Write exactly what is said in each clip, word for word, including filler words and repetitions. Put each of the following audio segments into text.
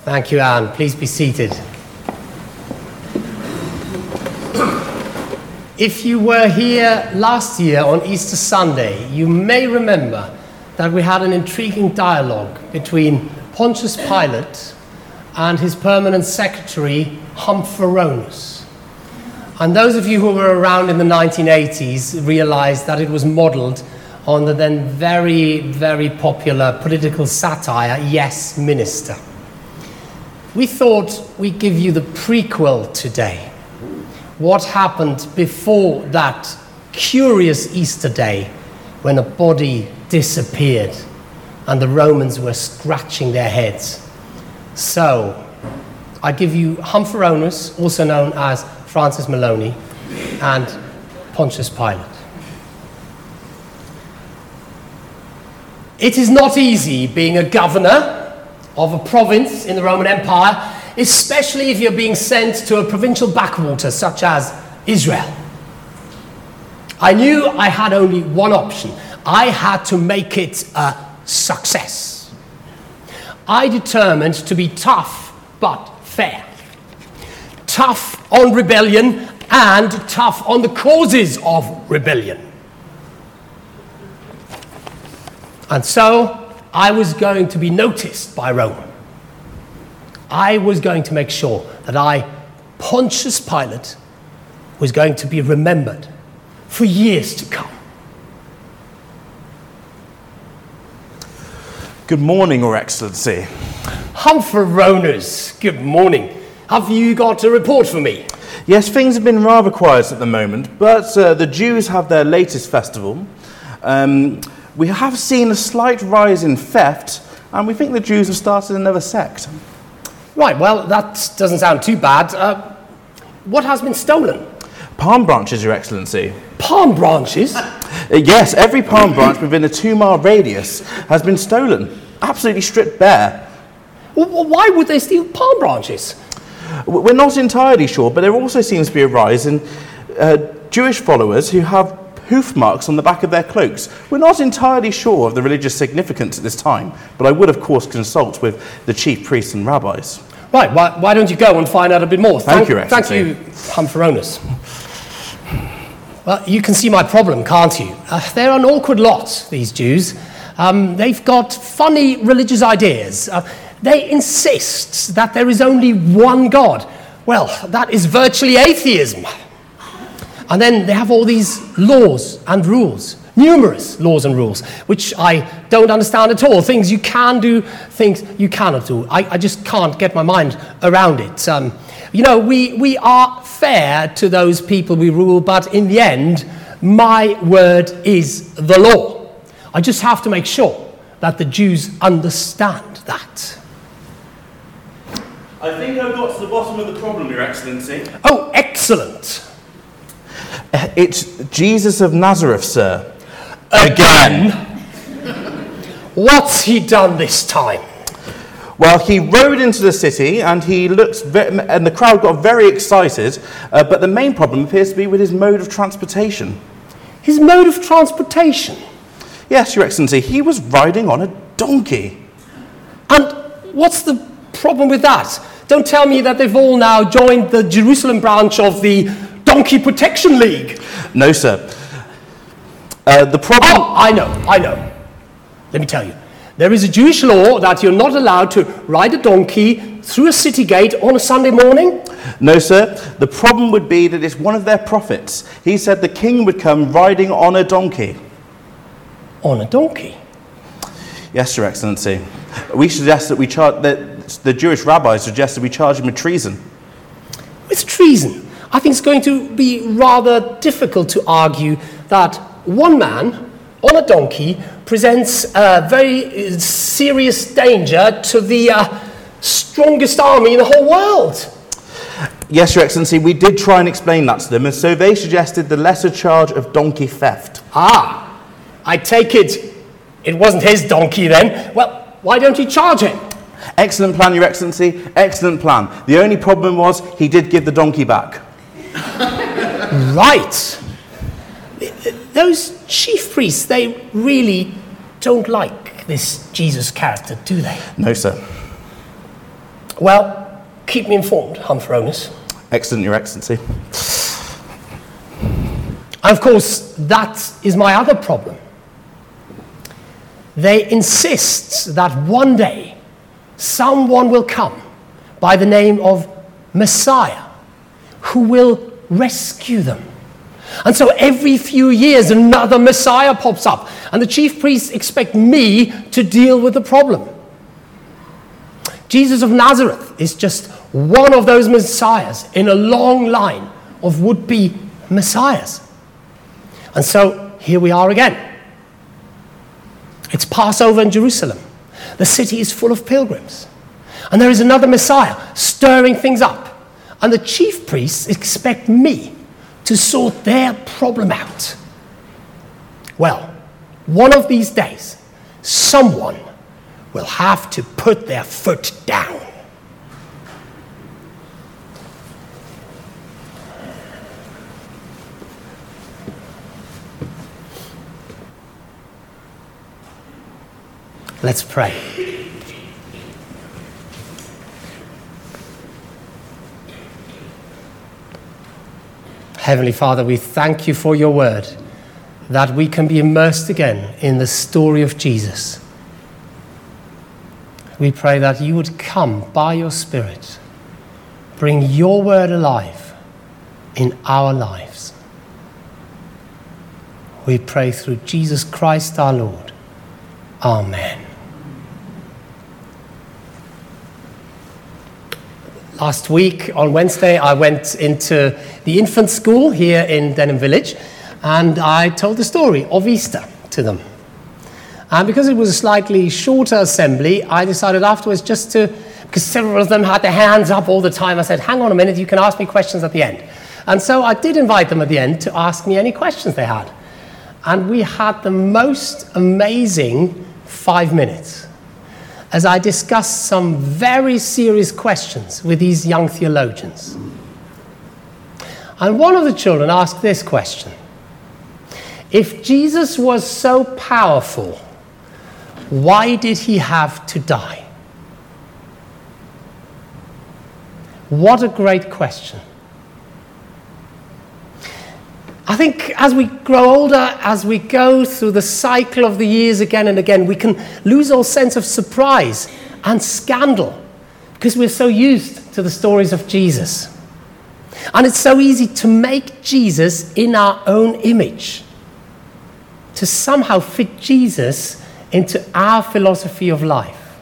Thank you, Anne. Please be seated. If you were here last year on Easter Sunday, you may remember that we had an intriguing dialogue between Pontius Pilate and his permanent secretary, Humphronius. And those of you who were around in the nineteen eighties realized that it was modeled on the then very, very popular political satire, Yes, Minister. We thought we'd give you the prequel today. What happened before that curious Easter day when a body disappeared and the Romans were scratching their heads. So, I give you Humphronius, also known as Francis Maloney, and Pontius Pilate. It is not easy being a governor of a province in the Roman Empire, especially if you're being sent to a provincial backwater such as Israel. I knew I had only one option. I had to make it a success. I determined to be tough but fair. Tough on rebellion and tough on the causes of rebellion. And so I was going to be noticed by Rome. I was going to make sure that I, Pontius Pilate, was going to be remembered for years to come. Good morning, Your Excellency. Humphronius, good morning. Have you got a report for me? Yes, things have been rather quiet at the moment, but uh, the Jews have their latest festival. Um, we have seen a slight rise in theft, and we think the Jews have started another sect. Right, well, that doesn't sound too bad. Uh, what has been stolen? Palm branches, Your Excellency. Palm branches? Uh, yes, every palm branch within a two-mile radius has been stolen, absolutely stripped bare. Well, why would they steal palm branches? We're not entirely sure, but there also seems to be a rise in uh, Jewish followers who have hoof marks on the back of their cloaks. We're not entirely sure of the religious significance at this time, but I would, of course, consult with the chief priests and rabbis. Right, why, why don't you go and find out a bit more? Thank, thank you, Excellency. Thank you, Humphronius. Well, you can see my problem, can't you? Uh, they're an awkward lot, these Jews. Um, they've got funny religious ideas. Uh, they insist that there is only one God. Well, that is virtually atheism. And then they have all these laws and rules, numerous laws and rules, which I don't understand at all. Things you can do, things you cannot do. I, I just can't get my mind around it. Um, you know, we, we are fair to those people we rule, but in the end, my word is the law. I just have to make sure that the Jews understand that. I think I've got to the bottom of the problem, Your Excellency. Oh, excellent. It's Jesus of Nazareth, sir. Again? What's he done this time? Well, he rode into the city and he looked, ve- and the crowd got very excited, uh, but the main problem appears to be with his mode of transportation. His mode of transportation? Yes, Your Excellency, he was riding on a donkey. And what's the problem with that? Don't tell me that they've all now joined the Jerusalem branch of the Donkey Protection League. No, sir. Uh, the problem... Oh, I know, I know. Let me tell you. There is a Jewish law that you're not allowed to ride a donkey through a city gate on a Sunday morning. No, sir. The problem would be that it's one of their prophets. He said the king would come riding on a donkey. On a donkey? Yes, Your Excellency. We suggest that we charge... that the Jewish rabbis suggest that we charge him with treason. With treason? I think it's going to be rather difficult to argue that one man on a donkey presents a very serious danger to the uh, strongest army in the whole world. Yes, Your Excellency, we did try and explain that to them, and so they suggested the lesser charge of donkey theft. Ah, I take it it wasn't his donkey then. Well, why don't you charge him? Excellent plan, Your Excellency, excellent plan. The only problem was he did give the donkey back. Right. Those chief priests, they really don't like this Jesus character, do they? No, sir. Well, keep me informed, Humphronius. Excellent, Your Excellency. And of course, that is my other problem. They insist that one day someone will come by the name of Messiah who will rescue them. And so every few years another Messiah pops up, and the chief priests expect me to deal with the problem. Jesus of Nazareth is just one of those messiahs in a long line of would-be messiahs. And so here we are again. It's Passover in Jerusalem. The city is full of pilgrims. And there is another Messiah stirring things up. And the chief priests expect me to sort their problem out. Well, one of these days, someone will have to put their foot down. Let's pray. Heavenly Father, we thank you for your word, that we can be immersed again in the story of Jesus. We pray that you would come by your Spirit, bring your word alive in our lives. We pray through Jesus Christ our Lord. Amen. Last week, on Wednesday, I went into the infant school here in Denham Village, and I told the story of Easter to them. And because it was a slightly shorter assembly, I decided afterwards just to, because several of them had their hands up all the time, I said, hang on a minute, you can ask me questions at the end. And so I did invite them at the end to ask me any questions they had. And we had the most amazing five minutes as I discussed some very serious questions with these young theologians. And one of the children asked this question: if Jesus was so powerful, why did he have to die? What a great question. I think as we grow older, as we go through the cycle of the years again and again, we can lose all sense of surprise and scandal because we're so used to the stories of Jesus. And it's so easy to make Jesus in our own image, to somehow fit Jesus into our philosophy of life.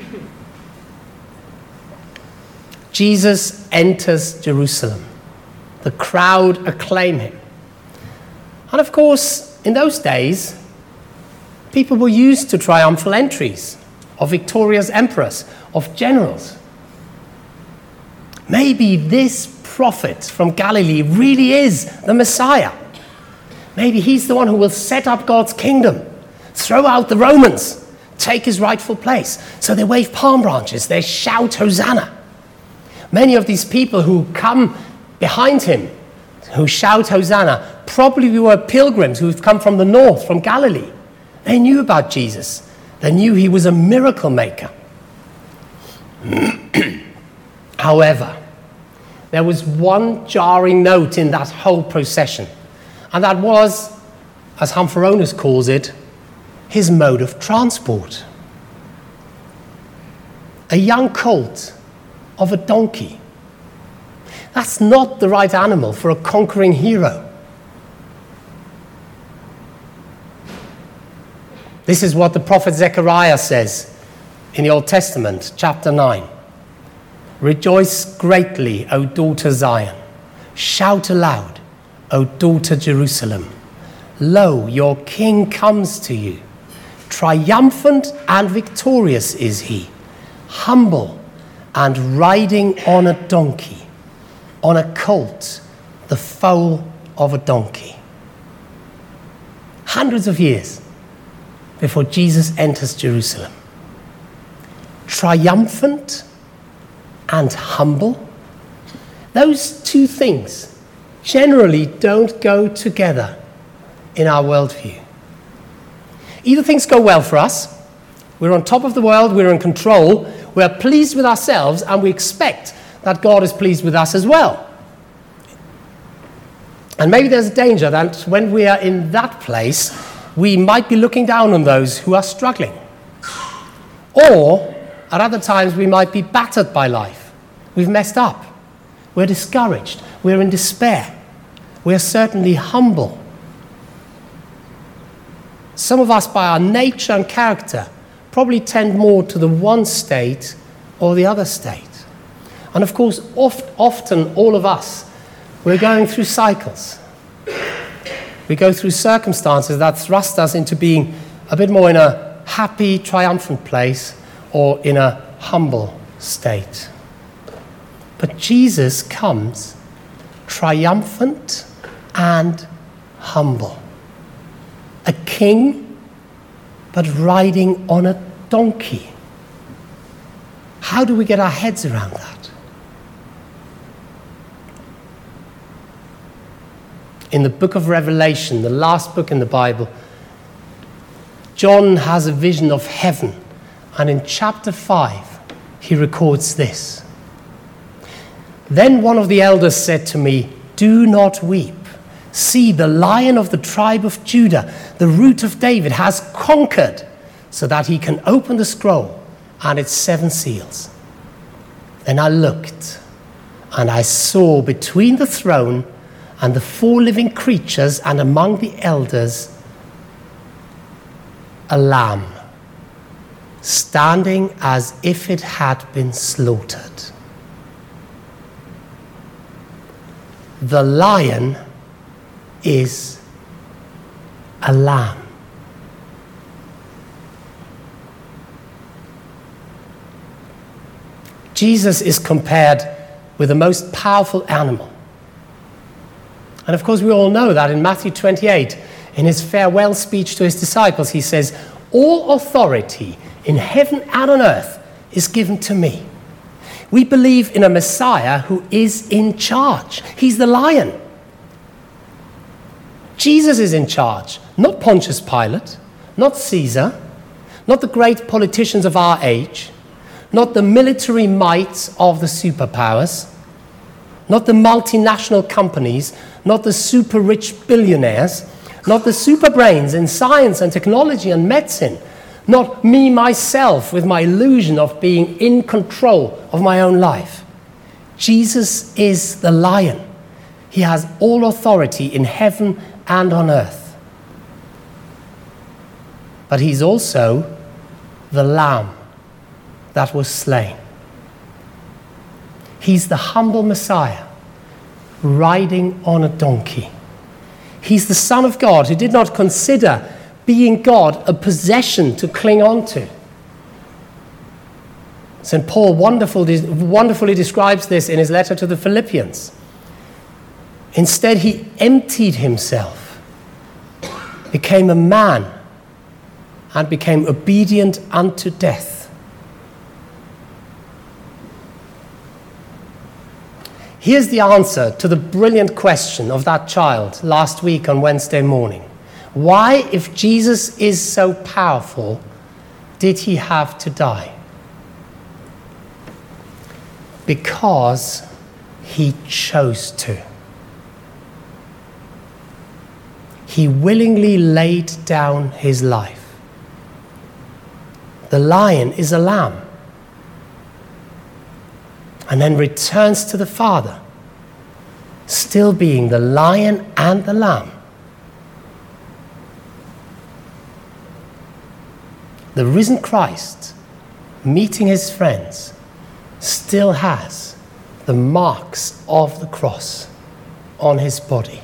Jesus enters Jerusalem. The crowd acclaim him. And of course, in those days, people were used to triumphal entries of victorious emperors, of generals. Maybe this prophet from Galilee really is the Messiah. Maybe he's the one who will set up God's kingdom, throw out the Romans, take his rightful place. So they wave palm branches, they shout Hosanna. Many of these people who come behind him, who shout Hosanna, probably were pilgrims who've come from the north, from Galilee. They knew about Jesus. They knew he was a miracle maker. However, there was one jarring note in that whole procession, and that was, as Humphronius calls it, his mode of transport. A young colt of a donkey. That's not the right animal for a conquering hero. This is what the prophet Zechariah says in the Old Testament, chapter nine. Rejoice greatly, O daughter Zion. Shout aloud, O daughter Jerusalem. Lo, your king comes to you. Triumphant and victorious is he, humble and riding on a donkey, on a colt, the foal of a donkey. Hundreds of years before Jesus enters Jerusalem. Triumphant and humble. Those two things generally don't go together in our worldview. Either things go well for us, we're on top of the world, we're in control, We are pleased with ourselves, and we expect that God is pleased with us as well. And maybe there's a danger that when we are in that place, we might be looking down on those who are struggling. Or, at other times, we might be battered by life. We've messed up. We're discouraged. We're in despair. We're certainly humble. Some of us, by our nature and character, probably tend more to the one state or the other state. And of course, oft, often all of us, we're going through cycles. We go through circumstances that thrust us into being a bit more in a happy, triumphant place or in a humble state. But Jesus comes triumphant and humble. A king, but riding on a donkey. How do we get our heads around that? In the book of Revelation, the last book in the Bible, John has a vision of heaven, and in chapter five, he records this. Then one of the elders said to me, "Do not weep. See, the Lion of the tribe of Judah, the Root of David, has conquered so that he can open the scroll and its seven seals." Then I looked, and I saw between the throne and the four living creatures and among the elders a lamb, standing as if it had been slaughtered. The lion is a lamb. Jesus is compared with the most powerful animal. And of course, we all know that in Matthew twenty-eight, in his farewell speech to his disciples, he says, "All authority in heaven and on earth is given to me." We believe in a Messiah who is in charge. He's the lion. Jesus is in charge, not Pontius Pilate, not Caesar, not the great politicians of our age, not the military might of the superpowers, not the multinational companies, not the super rich billionaires, not the super brains in science and technology and medicine, not me, myself, with my illusion of being in control of my own life. Jesus is the lion. He has all authority in heaven and on earth. But he's also the lamb that was slain. He's the humble Messiah, riding on a donkey. He's the Son of God who did not consider being God a possession to cling on to. Saint Paul wonderful, wonderfully describes this in his letter to the Philippians. Instead, he emptied himself, became a man, and became obedient unto death. Here's the answer to the brilliant question of that child last week on Wednesday morning. Why, if Jesus is so powerful, did he have to die? Because he chose to. He willingly laid down his life. The lion is a lamb, and then returns to the Father, still being the lion and the lamb. The risen Christ, meeting his friends, still has the marks of the cross on his body.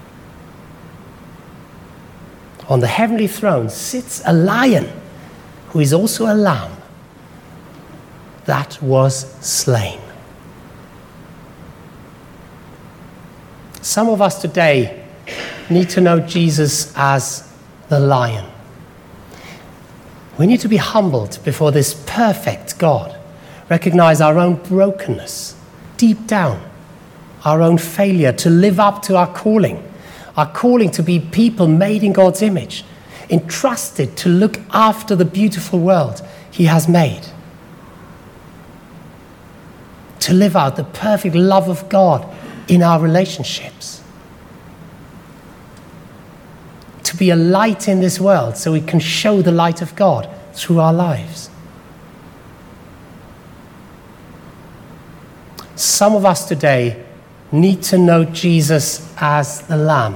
On the heavenly throne sits a lion who is also a lamb that was slain. Some of us today need to know Jesus as the lion. We need to be humbled before this perfect God, recognize our own brokenness, deep down, our own failure to live up to our calling, our calling to be people made in God's image, entrusted to look after the beautiful world he has made. to live out the perfect love of God in our relationships. To be a light in this world so we can show the light of God through our lives. Some of us today need to know Jesus as the Lamb.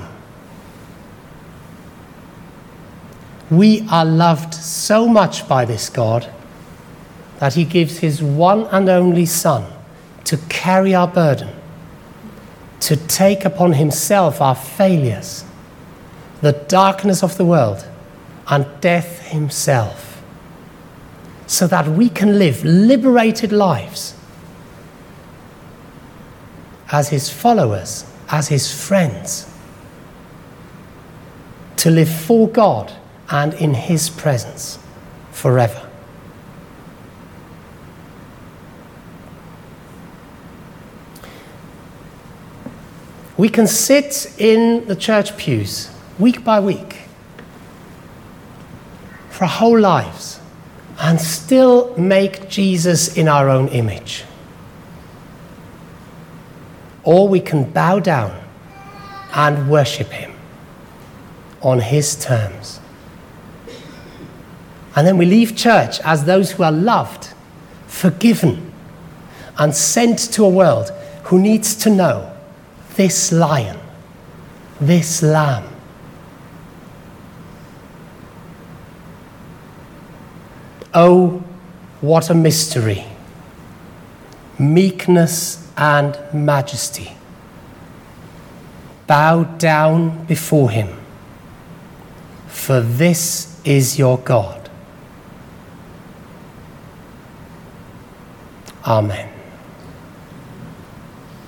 We are loved so much by this God that he gives his one and only Son to carry our burden, to take upon himself our failures, the darkness of the world, and death himself, so that we can live liberated lives as his followers, as his friends, to live for God and in his presence forever. We can sit in the church pews week by week for our whole lives and still make Jesus in our own image. Or we can bow down and worship him on his terms. And then we leave church as those who are loved, forgiven, and sent to a world who needs to know this lion, this lamb. Oh, what a mystery. Meekness and majesty. Bow down before him, for this is your God. Amen.